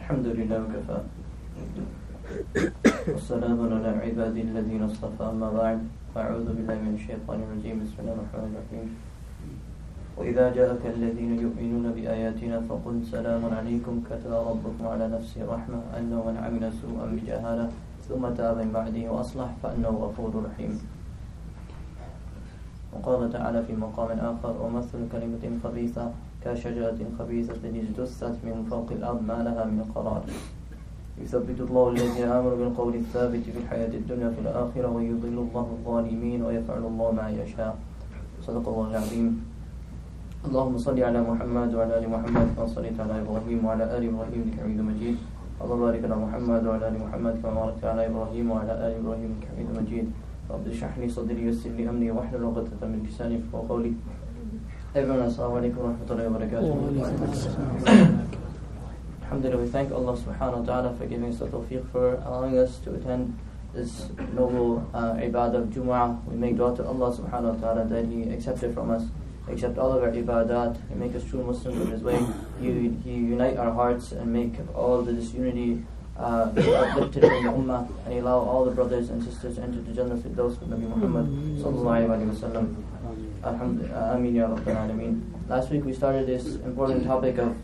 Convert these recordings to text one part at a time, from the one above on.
الحمد لله وكفى والسلام على عبادي الذين اصطفى أما بعد فأعوذ بالله من الشيطان الرجيم بسم الله الرحمن الرحيم وإذا جاءك الذين يؤمنون بآياتنا فقل سلام عليكم كتب ربكم على نفسه الرحمة أنه من عمل سوءا بجهالة ثم تاب من بعده وأصلح فأنه غفور رحيم. وقال تعالى في مقام آخر ومثل كلمة خبيثة كشجرة خبيثة اجتثت من فوق الأرض ما لها من قرار يثبت الله الذين آمنوا بالقول الثابت في الحياة الدنيا في الآخرة ويضل الله الظالمين ويفعل الله ما يشاء. صدق الله العظيم. اللهم صل على محمد وعلى آل محمد كما صليت على إبراهيم وعلى آل إبراهيم إنك حميد مجيد. اللهم بارك على محمد وعلى آل محمد كما باركت على إبراهيم وعلى آل إبراهيم إنك حميد مجيد. رب اشرح لي صدري ويسر لي أمري واحلل عقدة من لساني يفقهوا قولي. Everyone, assalamu alaikum wa rahmatullahi wa barakatuh. Alhamdulillah, we thank Allah subhanahu wa ta'ala for giving us the tawfiq, for allowing us to attend this noble ibadah of Jumu'ah. We make dua to Allah subhanahu wa ta'ala that He accept it from us, accept all of our ibadat, and make us true Muslims in His way. He unite our hearts and make all the disunity uplifted in the ummah, and He allow all the brothers and sisters to enter the Jannah Firdaus with Nabi Muhammad sallallahu alayhi wa sallam. Ameen ya Rabbil Alameen. Last week we started this important topic of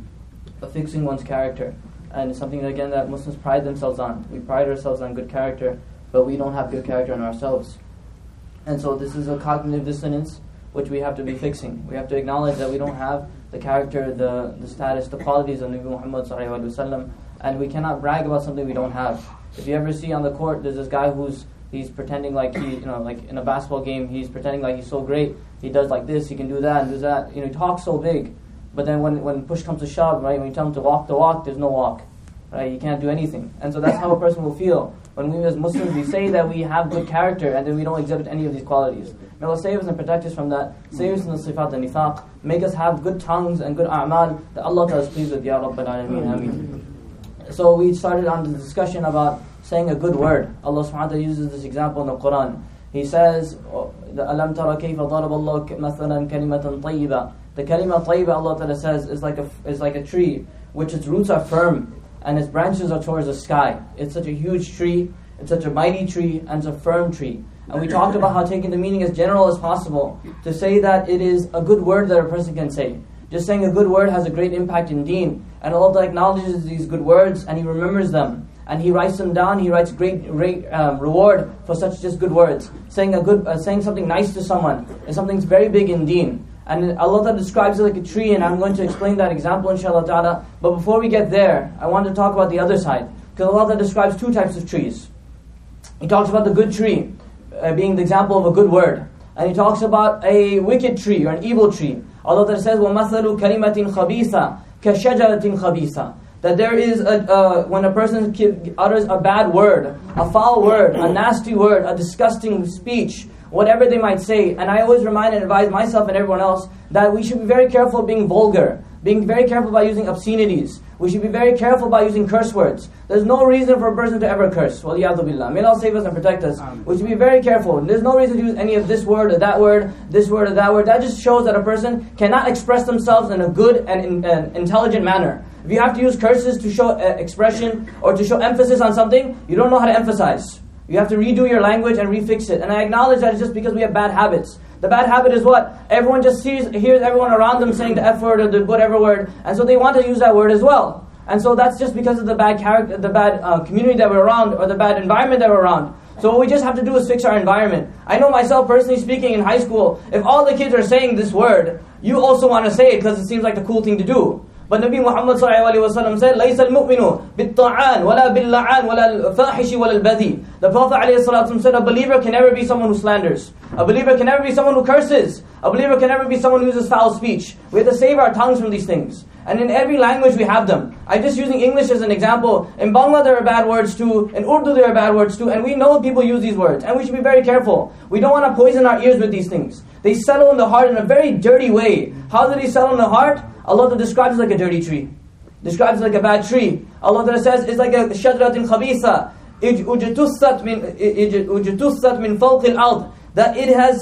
fixing one's character, and it's something again that Muslims pride themselves on. We pride ourselves on good character, but we don't have good character in ourselves. And so this is a cognitive dissonance which we have to be fixing. We have to acknowledge that we don't have the character, the status, the qualities of Nabi Muhammad sallallahu alaihi wasallam, and we cannot brag about something we don't have. If you ever see on the court, there's this guy he's pretending like like in a basketball game, he's pretending like he's so great. He does like this, he can do that and do that. He talks so big. But then when push comes to shove, right, when you tell him to walk the walk, there's no walk. Right? You can't do anything. And so that's how a person will feel. When we as Muslims, we say that we have good character and then we don't exhibit any of these qualities. May Allah save us and protect us from that. Save us from the sifat and nifaq. Make us have good tongues and good a'mal that Allah is pleased with. Ya Rabbil Alameen. Ameen. So we started on the discussion about saying a good word. Allah subhanahu wa ta'ala uses this example in the Quran. He says, أَلَمْ تَرَ كَيْفَ ضَرَبَ اللَّهُ مَثَلًا كَلِمَةً طَيِّبًا. The kalima tayyibah, Allah Ta'ala says, is like a tree which its roots are firm and its branches are towards the sky. It's such a huge tree, it's such a mighty tree, and it's a firm tree. And we talked about how taking the meaning as general as possible to say that it is a good word that a person can say. Just saying a good word has a great impact in deen. And Allah Ta'ala acknowledges these good words and He remembers them. And He writes them down. He writes great reward for such just good words. Saying something nice to someone is something that's very big in deen. And Allah Ta'ala describes it like a tree, and I'm going to explain that example inshallah ta'ala. But before we get there, I want to talk about the other side. Because Allah Ta'ala describes two types of trees. He talks about the good tree being the example of a good word. And He talks about a wicked tree or an evil tree. Allah Ta'ala says, وَمَثَلُ كَلِمَةٍ خَبِيثَةٍ كَشَجَرَةٍ خَبِيثَةٍ. That there is, when a person utters a bad word, a foul word, a nasty word, a disgusting speech, whatever they might say. And I always remind and advise myself and everyone else that we should be very careful of being vulgar, being very careful about using obscenities. We should be very careful about using curse words. There's no reason for a person to ever curse. Waliyadu billah. May Allah save us and protect us. We should be very careful. There's no reason to use any of this word or that word, this word or that word. That just shows that a person cannot express themselves in a good and intelligent manner. If you have to use curses to show expression or to show emphasis on something, you don't know how to emphasize. You have to redo your language and refix it. And I acknowledge that it's just because we have bad habits. The bad habit is what? Everyone just hears everyone around them saying the F word or the whatever word, and so they want to use that word as well. And so that's just because of the bad character, the bad community that we're around, or the bad environment that we're around. So what we just have to do is fix our environment. I know myself personally speaking in high school, if all the kids are saying this word, you also want to say it because it seems like the cool thing to do. But Nabi Muhammad ﷺ said, لَيْسَ الْمُؤْمِنُ بِالطَّعَانِ وَلَا بِاللَّعَانِ وَلَا الْفَاحِشِ وَلَا الْبَذِي. The Prophet ﷺ said, a believer can never be someone who slanders. A believer can never be someone who curses. A believer can never be someone who uses foul speech. We have to save our tongues from these things. And in every language we have them. I'm just using English as an example. In Bangla there are bad words too. In Urdu there are bad words too. And we know people use these words. And we should be very careful. We don't want to poison our ears with these things. They settle in the heart in a very dirty way. How do they settle in the heart? Allah describes it like a dirty tree. Describes it like a bad tree. Allah says it's like a shadratin khabisa. Ujtussat min fawq al-ard. That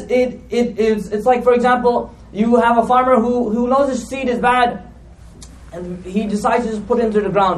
it's like, for example, you have a farmer who knows his seed is bad, and he decides to just put it into the ground.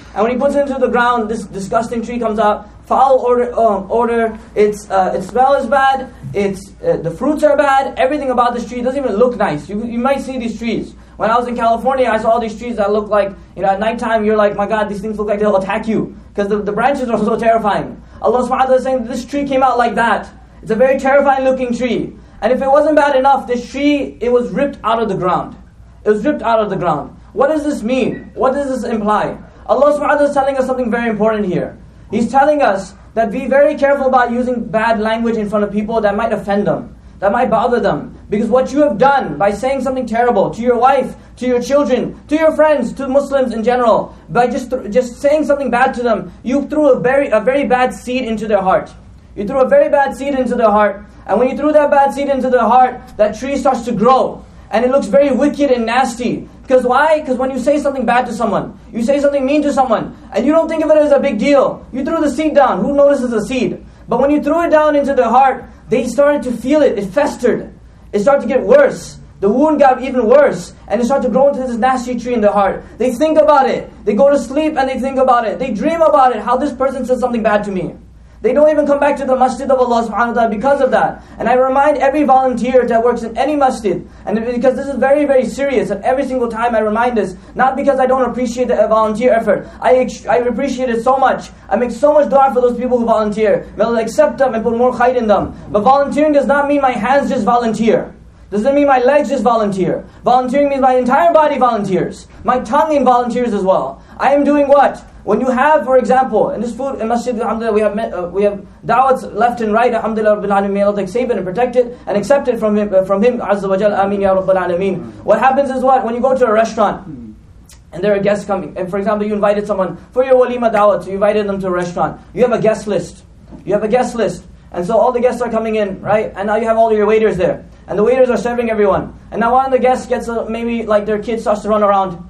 And when he puts it into the ground, this disgusting tree comes out. Foul odor. Its smell is bad. The fruits are bad. Everything about this tree doesn't even look nice. You might see these trees. When I was in California, I saw these trees that look like, at nighttime you're like, my God, these things look like they'll attack you. Because the branches are so terrifying. Allah subhanahu wa ta'ala is saying, this tree came out like that. It's a very terrifying looking tree. And if it wasn't bad enough, this tree, it was ripped out of the ground. It was ripped out of the ground. What does this mean? What does this imply? Allah subhanahu wa ta'ala is telling us something very important here. He's telling us that be very careful about using bad language in front of people that might offend them, that might bother them. Because what you have done by saying something terrible to your wife, to your children, to your friends, to Muslims in general, by just saying something bad to them, you threw a very bad seed into their heart. You threw a very bad seed into their heart. And when you threw that bad seed into their heart, that tree starts to grow. And it looks very wicked and nasty. Because why? Because when you say something bad to someone, you say something mean to someone, and you don't think of it as a big deal. You threw the seed down. Who notices the seed? But when you threw it down into their heart, they started to feel it. It festered. It started to get worse. The wound got even worse. And it started to grow into this nasty tree in their heart. They think about it. They go to sleep and they think about it. They dream about it. How this person said something bad to me. They don't even come back to the masjid of Allah subhanahu wa ta'ala because of that. And I remind every volunteer that works in any masjid, and because this is very, very serious, and every single time I remind this, not because I don't appreciate the volunteer effort. I appreciate it so much. I make so much dua for those people who volunteer. May Allah accept them and put more khair in them. But volunteering does not mean my hands just volunteer. Doesn't mean my legs just volunteer. Volunteering means my entire body volunteers. My tongue volunteers as well. I am doing what? When you have, for example, in this food, in Masjid, alhamdulillah, we have da'wats left and right, alhamdulillah, Rabbil Alameen, may Allah save it and protect it and accept it from Him, Azza wa Jal, Ameen Ya Rabbal Alameen. What happens is what? When you go to a restaurant, and there are guests coming, and for example, you invited someone for your walima da'wat, so you invited them to a restaurant. You have a guest list. You have a guest list. And so all the guests are coming in, right? And now you have all your waiters there. And the waiters are serving everyone. And now one of the guests gets, maybe like their kid starts to run around.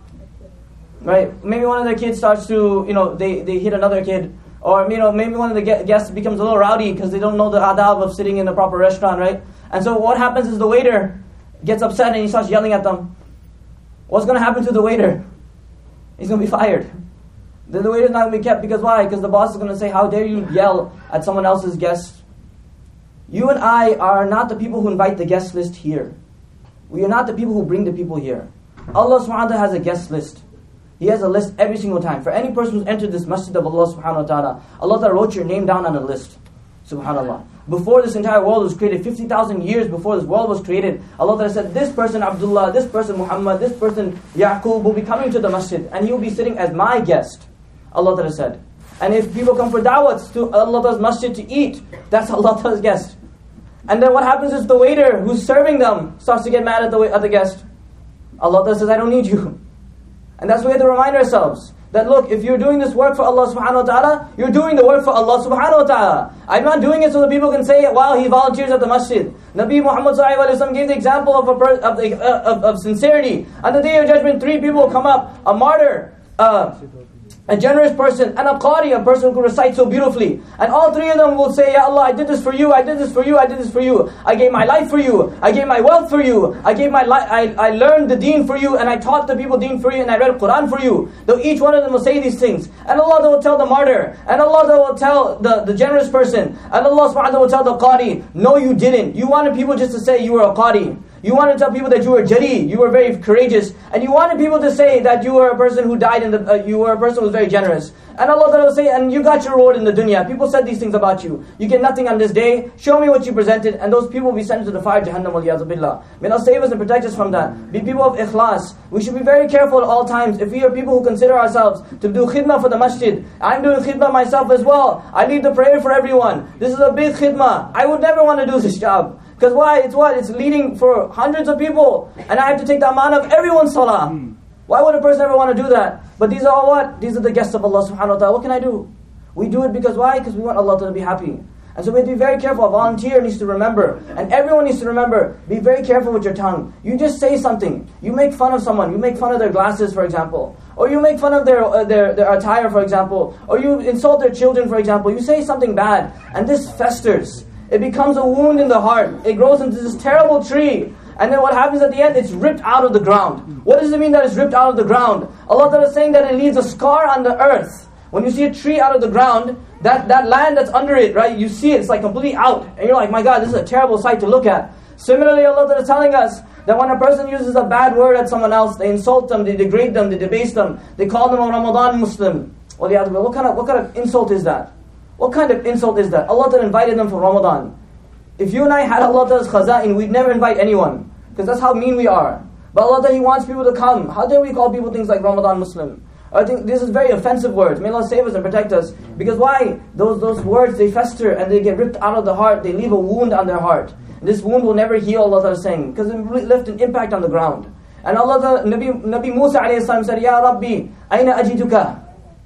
Right? Maybe one of their kids starts to, they hit another kid. Or, maybe one of the guests becomes a little rowdy because they don't know the adab of sitting in a proper restaurant, right? And so what happens is the waiter gets upset and he starts yelling at them. What's going to happen to the waiter? He's going to be fired. Then the waiter's not going to be kept because why? Because the boss is going to say, how dare you yell at someone else's guest? You and I are not the people who invite the guest list here. We are not the people who bring the people here. Allah subhanahu wa ta'ala has a guest list. He has a list every single time. For any person who's entered this masjid of Allah subhanahu wa ta'ala, Allah ta'ala wrote your name down on a list. Subhanallah. Before this entire world was created, 50,000 years before this world was created, Allah ta'ala said, this person Abdullah, this person Muhammad, this person Yaqub will be coming to the masjid and he will be sitting as my guest. Allah ta'ala said. And if people come for da'wats to Allah ta'ala's masjid to eat, that's Allah ta'ala's guest. And then what happens is the waiter who's serving them starts to get mad at the guest. Allah ta'ala says, I don't need you. And that's why we have to remind ourselves that look, if you're doing this work for Allah subhanahu wa ta'ala, you're doing the work for Allah subhanahu wa ta'ala. I'm not doing it so that people can say, wow, he volunteers at the masjid. Nabi Muhammad sallallahu alaihi wasallam gave the example of sincerity. On the Day of Judgment, 3 people will come up, a martyr, a generous person, and a qari, a person who can recite so beautifully. And all 3 of them will say, Ya Allah, I did this for you, I did this for you, I did this for you. I gave my life for you, I gave my wealth for you, I learned the deen for you, and I taught the people deen for you, and I read Quran for you. Though each one of them will say these things. And Allah will tell the martyr, and Allah will tell the generous person, and Allah subhanahu wa ta'ala will tell the qari, no you didn't. You wanted people just to say you were a qari. You wanted to tell people that you were jari, you were very courageous, and you wanted people to say that you were a person who died you were a person who was very generous. And Allah will say, and you got your reward in the dunya. People said these things about you. You get nothing on this day. Show me what you presented, and those people will be sent to the fire, Jahannam wal-iyadhu billah. May Allah save us and protect us from that. Be people of ikhlas. We should be very careful at all times. If we are people who consider ourselves to do khidmah for the masjid, I'm doing khidmah myself as well. I lead the prayer for everyone. This is a big khidmah. I would never want to do this job. Because why? It's leading for hundreds of people. And I have to take the amana of everyone's salah. Why would a person ever want to do that? But these are all what? These are the guests of Allah subhanahu wa ta'ala. What can I do? We do it because why? Because we want Allah to be happy. And so we have to be very careful. A volunteer needs to remember. And everyone needs to remember. Be very careful with your tongue. You just say something. You make fun of someone. You make fun of their glasses, for example. Or you make fun of their attire, for example. Or you insult their children, for example. You say something bad. And this festers. It becomes a wound in the heart. It grows into this terrible tree. And then what happens at the end? It's ripped out of the ground. What does it mean that it's ripped out of the ground? Allah Ta'ala is saying that it leaves a scar on the earth. When you see a tree out of the ground, that land that's under it, right? You see it, it's like completely out. And you're like, my God, this is a terrible sight to look at. Similarly, Allah Ta'ala is telling us that when a person uses a bad word at someone else, they insult them, they degrade them, they debase them, they call them a Ramadan Muslim. What kind of insult is that? What kind of insult is that? Allah Ta'ala invited them for Ramadan. If you and I had Allah Ta'ala's khaza'in, we'd never invite anyone. Because that's how mean we are. But Allah Ta'ala, He wants people to come. How dare we call people things like Ramadan Muslim? I think this is very offensive words. May Allah save us and protect us. Because why? Those words, they fester and they get ripped out of the heart. They leave a wound on their heart. And this wound will never heal, Allah Ta'ala is saying. Because it left an impact on the ground. And Allah Ta'ala, Nabi Musa alayhi salam said, Ya Rabbi, Aina ajiduka?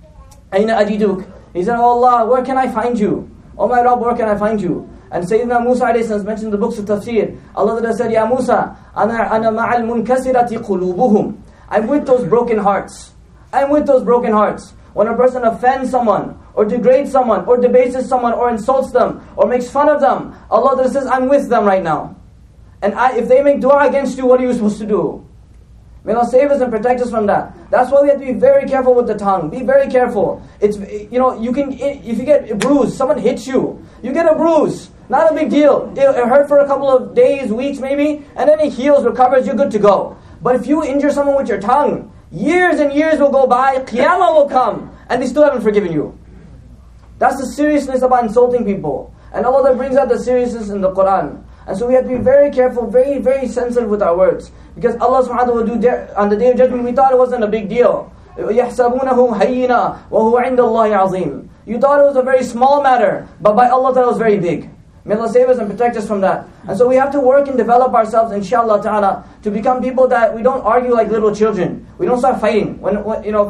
Aina ajiduk? He said, Oh Allah, where can I find you? Oh my Rabb, where can I find you? And Sayyidina Musa alayhi salam mentioned in the books of tafsir. Allah Ta'ala said, Ya Musa, Ana ma'al munkasirati qulubuhum. I'm with those broken hearts. I'm with those broken hearts. When a person offends someone, or degrades someone, or debases someone, or insults them, or makes fun of them, Allah Ta'ala says, I'm with them right now. And if they make dua against you, what are you supposed to do? May Allah save us and protect us from that. That's why we have to be very careful with the tongue. Be very careful. It's, you can, if you get a bruise, someone hits you, you get a bruise. Not a big deal. It hurt for a couple of days, weeks maybe, and then it heals, recovers, you're good to go. But if you injure someone with your tongue, years and years will go by, Qiyamah will come, and they still haven't forgiven you. That's the seriousness about insulting people. And Allah brings out the seriousness in the Quran. And so we have to be very careful, very, very sensitive with our words. Because Allah subhanahu wa ta'ala will do on the Day of Judgment, we thought it wasn't a big deal. يَحْسَبُونَهُ هَيِّنًا وَهُوَ عِنْدَ اللَّهِ عَظِيمٌ. You thought it was a very small matter, but by Allah Ta'ala it was very big. May Allah save us and protect us from that. And so we have to work and develop ourselves, inshallah ta'ala, to become people that we don't argue like little children. We don't start fighting. When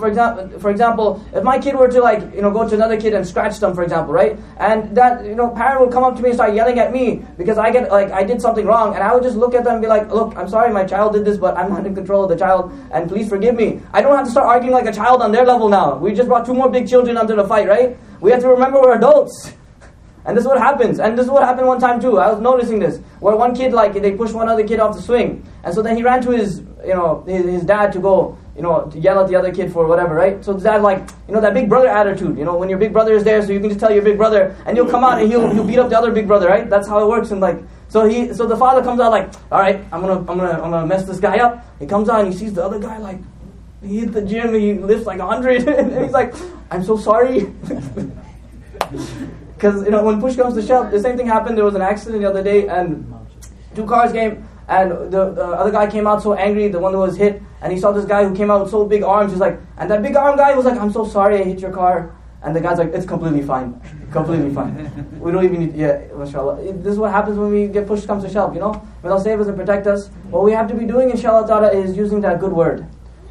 for example, if my kid were to go to another kid and scratch them, for example, right? And that, parent would come up to me and start yelling at me because I did something wrong, and I would just look at them and be like, look, I'm sorry my child did this, but I'm not in control of the child, and please forgive me. I don't have to start arguing like a child on their level now. We just brought two more big children onto the fight, right? We have to remember we're adults. And this is what happens. And this is what happened one time too. I was noticing this. Where one kid, they pushed one other kid off the swing. And so then he ran to his dad to go, to yell at the other kid for whatever, right? So the dad that big brother attitude. When your big brother is there, so you can just tell your big brother, and he'll come out and he'll beat up the other big brother, right? That's how it works. And so the father comes out all right, I'm gonna mess this guy up. He comes out and he sees the other guy he hit the gym, he lifts 100, and he's like, I'm so sorry. Because when push comes to shove, the same thing happened. There was an accident the other day, and two cars came, and the other guy came out so angry, the one who was hit, and he saw this guy who came out with so big arms. He's like, and that big arm guy was like, I'm so sorry I hit your car. And the guy's like, it's completely fine, completely fine. We don't even need, mashallah. This is what happens when we get push comes to shove. May Allah save us and protect us. What we have to be doing, inshallah ta'ala, is using that good word,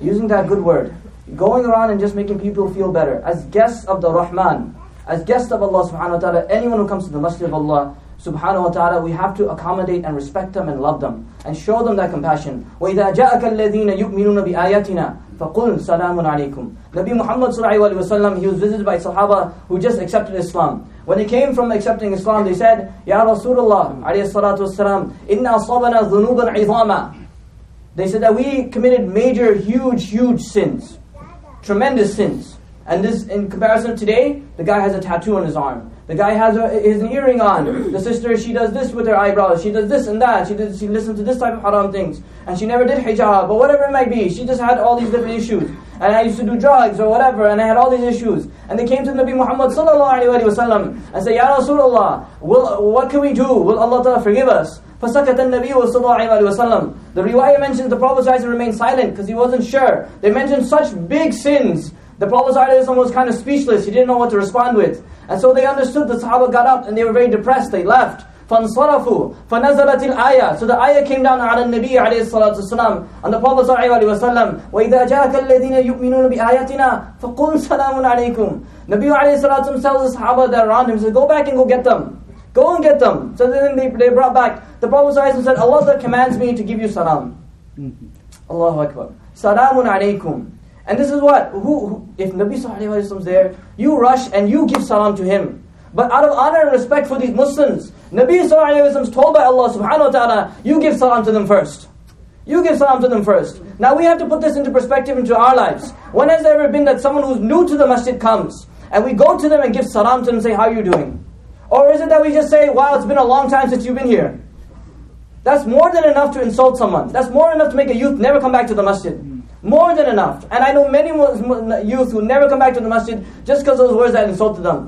going around and just making people feel better as guests of the Rahman. As guests of Allah subhanahu wa ta'ala, anyone who comes to the masjid of Allah subhanahu wa ta'ala, we have to accommodate and respect them and love them and show them that compassion. وَإِذَا جَاءَكَ الَّذِينَ يُؤْمِنُونَ بِآيَاتِنَا فَقُلْ سَلَامٌ عَلَيْكُمْ. Nabi Muhammad sallallahu alayhi wa sallam, he was visited by Sahaba who just accepted Islam. When he came from accepting Islam, they said, Ya Rasulullah alayhi salatu wassalam, إِنَّا أَصَابَنَا ذُنُوبًا عِظَامًا. They said that we committed major, huge sins. Tremendous sins. And this, in comparison to today, the guy has a tattoo on his arm. The guy has an earring on. The sister, she does this with her eyebrows. She does this and that. She listens to this type of haram things. And she never did hijab, but whatever it might be. She just had all these different issues. And I used to do drugs or whatever, and I had all these issues. And they came to Nabi Muhammad sallallahu alayhi wa sallam and said, Ya Rasulullah, what can we do? Will Allah Ta'ala forgive us? فَسَكَتَ النَّبِيُّ صَلَّى اللَّهُ عَلَيْهِ وَسَلَّمَ. The riwayah mentions the Prophet remained silent because he wasn't sure. They mentioned such big sins. The Prophet was kind of speechless. He didn't know what to respond with. And so they understood. The Sahaba got up and they were very depressed. They left. فَانصَرَفُوا فَنَزَلَتِ الْآيَةِ. So the ayah came down على النبي عليه الصلاة والسلام, and the Prophet صلى الله عليه وسلم, وَإِذَا جَاءَكَ الَّذِينَ يُؤْمِنُونَ بِآيَاتِنَا فَقُلْ سَلَامٌ عَلَيْكُمْ. Nabi عليه الصلاة والسلام tells the Sahaba that are around him, he said, go back and go get them. Go and get them. So then they brought back. The Prophet ﷺ said, Allah commands me to give you salam. Allahu Akbar. Salamun alaykum. And this is what, if Nabi sallallahu alayhi wa sallam is there, you rush and you give salam to him. But out of honor and respect for these Muslims, Nabi sallallahu alayhi wa sallam is told by Allah subhanahu wa ta'ala, you give salam to them first. You give salam to them first. Now we have to put this into perspective into our lives. When has there ever been that someone who's new to the masjid comes, and we go to them and give salam to them and say, how are you doing? Or is it that we just say, wow, it's been a long time since you've been here? That's more than enough to insult someone. That's more than enough to make a youth never come back to the masjid. More than enough. And I know many youth who never come back to the masjid just because of those words that insulted them.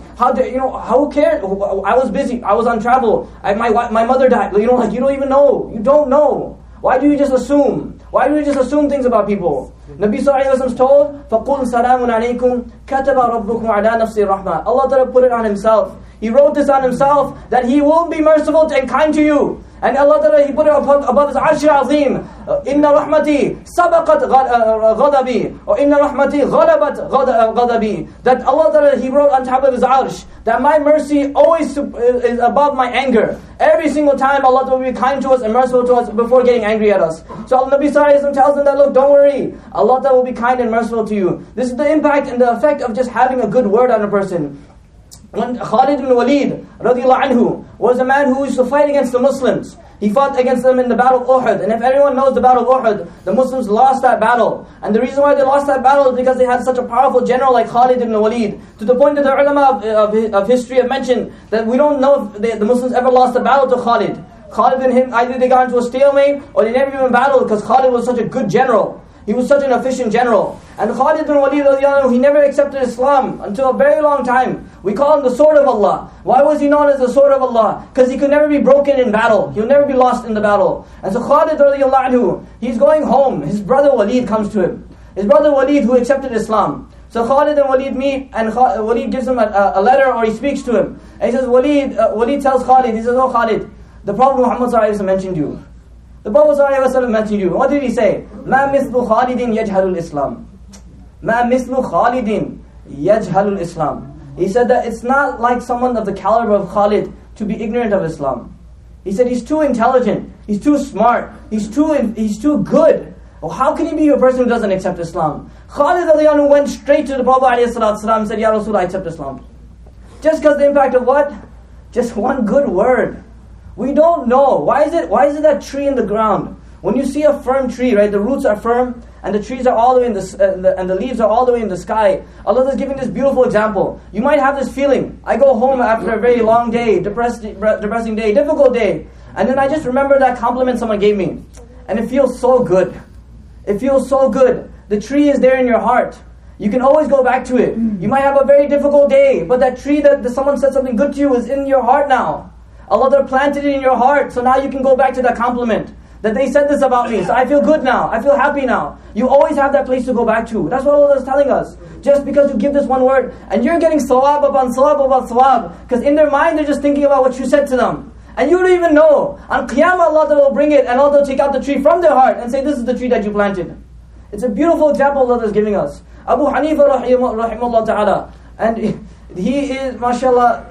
Who cares? I was busy. I was on travel. My mother died. You don't even know. You don't know. Why do you just assume? Why do you just assume things about people? Nabi sallallahu alayhi wa sallam is told, فَقُلْ سَلَامٌ عَلَيْكُمْ كَتَبَ رَبُّكُمْ عَلَى نَفْسِ الرَّحْمَةِ Allah Ta'ala put it on Himself. He wrote this on Himself that He will be merciful and kind to you. And Allah Ta'ala, He put it above His Arsh Azim. Inna rahmati sabaqat ghadabi. Or Inna rahmati ghalabat ghadabi. That Allah Ta'ala, He wrote on top of His Arsh that my mercy always is above my anger. Every single time Allah Ta'ala will be kind to us and merciful to us before getting angry at us. So Nabi sallallahu alayhi wa sallam tells them that, look, don't worry. Allah Ta'ala will be kind and merciful to you. This is the impact and the effect of just having a good word on a person. When Khalid ibn Walid radiallahu anhu was a man who used to fight against the Muslims. He fought against them in the battle of Uhud. And if everyone knows the battle of Uhud, the Muslims lost that battle. And the reason why they lost that battle is because they had such a powerful general like Khalid ibn Walid. To the point that the ulama of history have mentioned that we don't know if the Muslims ever lost a battle to Khalid. Khalid and him, either they got into a stalemate or they never even battled because Khalid was such a good general. He was such an efficient general. And Khalid ibn Walid, he never accepted Islam until a very long time. We call him the sword of Allah. Why was he known as the sword of Allah? Because he could never be broken in battle. He would never be lost in the battle. And so Khalid radiallahu anhu, he's going home. His brother Walid comes to him. His brother Walid who accepted Islam. So Khalid and Walid meet and Walid gives him a letter or he speaks to him. And he says, Walid tells Khalid, he says, oh Khalid, the Prophet Muhammad sallallahu alayhi wa sallam mentioned you. The Prophet ﷺ mentioned you. What did he say? مَا مِثْلُ خَالِدٍ يَجْهَلُ الْإِسْلَامِ مَا مِثْلُ خَالِدٍ يَجْهَلُ الْإِسْلَامِ He said that it's not like someone of the caliber of Khalid to be ignorant of Islam. He said he's too intelligent, he's too smart, he's too good. Well, how can he be a person who doesn't accept Islam? Khalid went straight to the Prophet ﷺ and said, Ya Rasul, I accept Islam. Just because the impact of what? Just one good word. We don't know. Why is it that tree in the ground? When you see a firm tree, right, the roots are firm and the trees are all the way in the and the leaves are all the way in the sky. Allah is giving this beautiful example. You might have this feeling. I go home after a very long day, depressing day, difficult day, and then I just remember that compliment someone gave me, and it feels so good. It feels so good. The tree is there in your heart. You can always go back to it. You might have a very difficult day, but that tree that someone said something good to you is in your heart now. Allah planted it in your heart, so now you can go back to that compliment. That they said this about me, so I feel good now, I feel happy now. You always have that place to go back to. That's what Allah is telling us. Just because you give this one word, and you're getting sawab upon sawab, because in their mind they're just thinking about what you said to them. And you don't even know. On Qiyamah Allah will bring it, and Allah will take out the tree from their heart, and say, this is the tree that you planted. It's a beautiful example Allah is giving us. Abu Hanifa rahimahullah ta'ala, and he is, mashallah,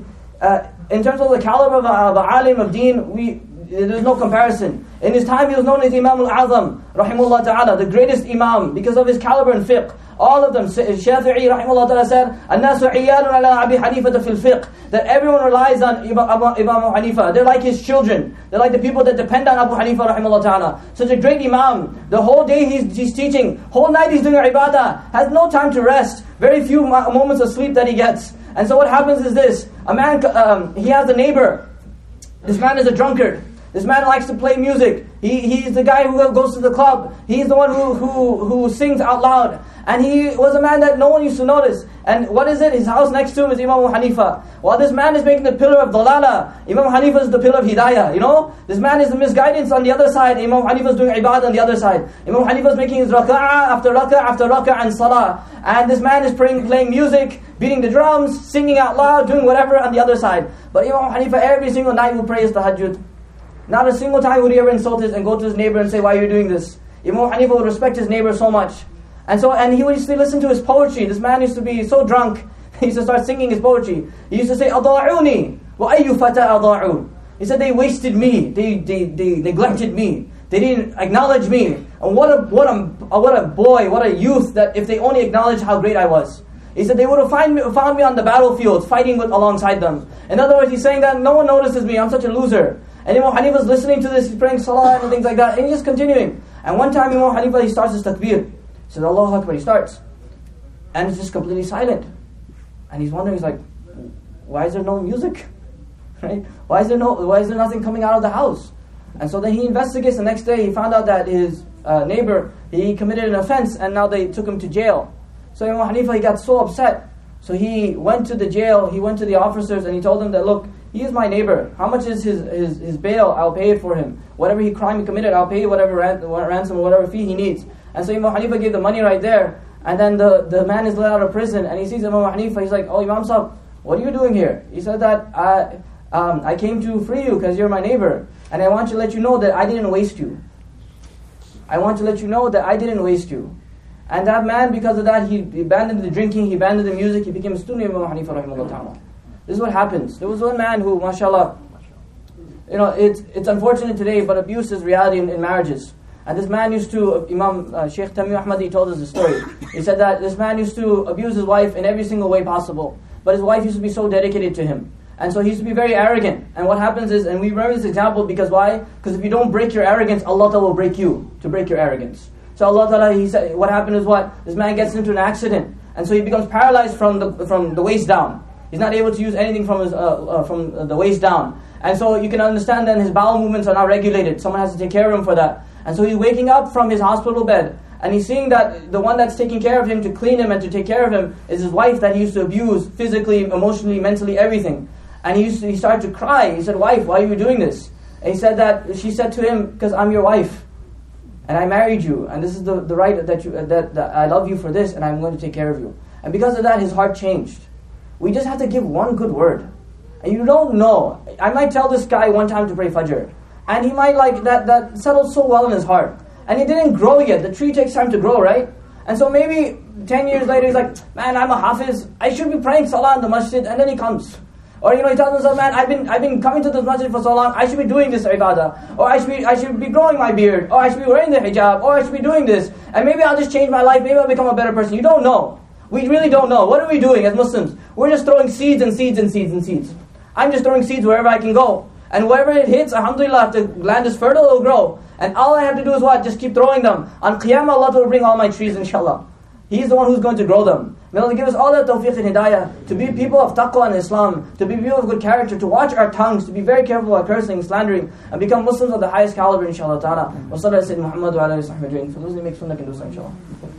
in terms of the caliber of the alim of deen, there's no comparison. In his time, he was known as Imam al-Azam, rahimahullah ta'ala, the greatest imam, because of his caliber in fiqh. All of them, Shafi'i, rahimahullah ta'ala said, النَّاسُ عِيَالٌ عَلَىٰ أَبِي حَنِيفَةَ فِي الْفِقْهِ That everyone relies on Imam Hanifa. They're like his children. They're like the people that depend on Abu Hanifa, rahimahullah ta'ala. Such a great imam. The whole day he's teaching. Whole night he's doing ibadah. Has no time to rest. Very few moments of sleep that he gets. And so what happens is this. A man, he has a neighbor. This man is a drunkard. This man likes to play music. He's the guy who goes to the club. He's the one who sings out loud. And he was a man that no one used to notice. And what is it? His house next to him is Imam Hanifa. While this man is making the pillar of dalala, Imam Hanifa is the pillar of hidayah. You know? This man is the misguidance on the other side. Imam Hanifa is doing ibadah on the other side. Imam Hanifa is making his raka'ah after raka'ah and salah. And this man is playing music, beating the drums, singing out loud, doing whatever on the other side. But Imam Hanifa every single night will pray his tahajjud. Not a single time would he ever insult and go to his neighbor and say, why are you doing this? Imam Hanifa would respect his neighbor so much. And he used to listen to his poetry. This man used to be so drunk, he used to start singing his poetry. He used to say, أَضَاعُونِي وَأَيُّ فَتَى أَضَاعُوا He said, they wasted me, they neglected me, they didn't acknowledge me. And what a boy, what a youth, that if they only acknowledged how great I was. He said, they would have found me on the battlefield, fighting alongside them. In other words, he's saying that no one notices me, I'm such a loser. And Imam Hanifa's listening to this, he's praying salah and things like that, and he's just continuing. And one time Imam Hanifa, he starts his takbir. He says, Allahu Akbar, he starts. And it's just completely silent. And he's wondering, he's like, why is there no music? Right? Why is there nothing coming out of the house? And so then he investigates. The next day he found out that his neighbor, he committed an offense, and now they took him to jail. So Imam Hanifa, he got so upset. So he went to the jail, he went to the officers, and he told them that, look, he is my neighbor. How much is his bail? I'll pay it for him. Whatever crime he committed, I'll pay whatever ransom or whatever fee he needs. And so Imam Hanifa gave the money right there. And then the man is let out of prison, and he sees Imam Hanifa. He's like, oh, Imam Sahib, what are you doing here? He said that, I came to free you because you're my neighbor. And I want to let you know that I didn't waste you. I want to let you know that I didn't waste you. And that man, because of that, he abandoned the drinking, he abandoned the music, he became a student of Imam Hanifa rahimahullah ta'ala. This is what happens. There was one man who, mashallah, it's unfortunate today, but abuse is reality in marriages. And this man used to, Imam Sheikh Tamim Ahmadi told us the story. He said that this man used to abuse his wife in every single way possible. But his wife used to be so dedicated to him. And so he used to be very arrogant. And what happens is, and we remember this example because why? Because if you don't break your arrogance, Allah Ta'ala will break you to break your arrogance. So Allah Ta'ala, He said, what happened is what? This man gets into an accident. And so he becomes paralyzed from the waist down. He's not able to use anything from the waist down. And so you can understand that his bowel movements are not regulated. Someone has to take care of him for that. And so he's waking up from his hospital bed, and he's seeing that the one that's taking care of him, to clean him and to take care of him, is his wife that he used to abuse physically, emotionally, mentally, everything. And he started to cry. He said, wife, why are you doing this? And he said that, she said to him, because I'm your wife, and I married you, and this is the right that I love you for this, and I'm going to take care of you. And because of that, his heart changed. We just have to give one good word. And you don't know. I might tell this guy one time to pray Fajr, and he might like that settled so well in his heart. And it didn't grow yet. The tree takes time to grow, right? And so maybe 10 years later, he's like, man, I'm a hafiz. I should be praying salah in the masjid. And then he comes. Or he tells himself, man, I've been coming to this masjid for so long. I should be doing this ibadah. Or I should be growing my beard. Or I should be wearing the hijab. Or I should be doing this. And maybe I'll just change my life. Maybe I'll become a better person. You don't know. We really don't know. What are we doing as Muslims? We're just throwing seeds and seeds and seeds and seeds. I'm just throwing seeds wherever I can go. And wherever it hits, alhamdulillah, if the land is fertile, it will grow. And all I have to do is what? Just keep throwing them. On Qiyamah, Allah will bring all my trees, inshallah. He's the one who's going to grow them. May Allah give us all that tawfiq and hidayah, to be people of taqwa and Islam, to be people of good character, to watch our tongues, to be very careful about cursing, slandering, and become Muslims of the highest caliber, inshallah ta'ala. Wa sallallahu alayhi wa sallam Muhammad wa alayhi wa sallam. For those who make sunnah, can do so, inshallah.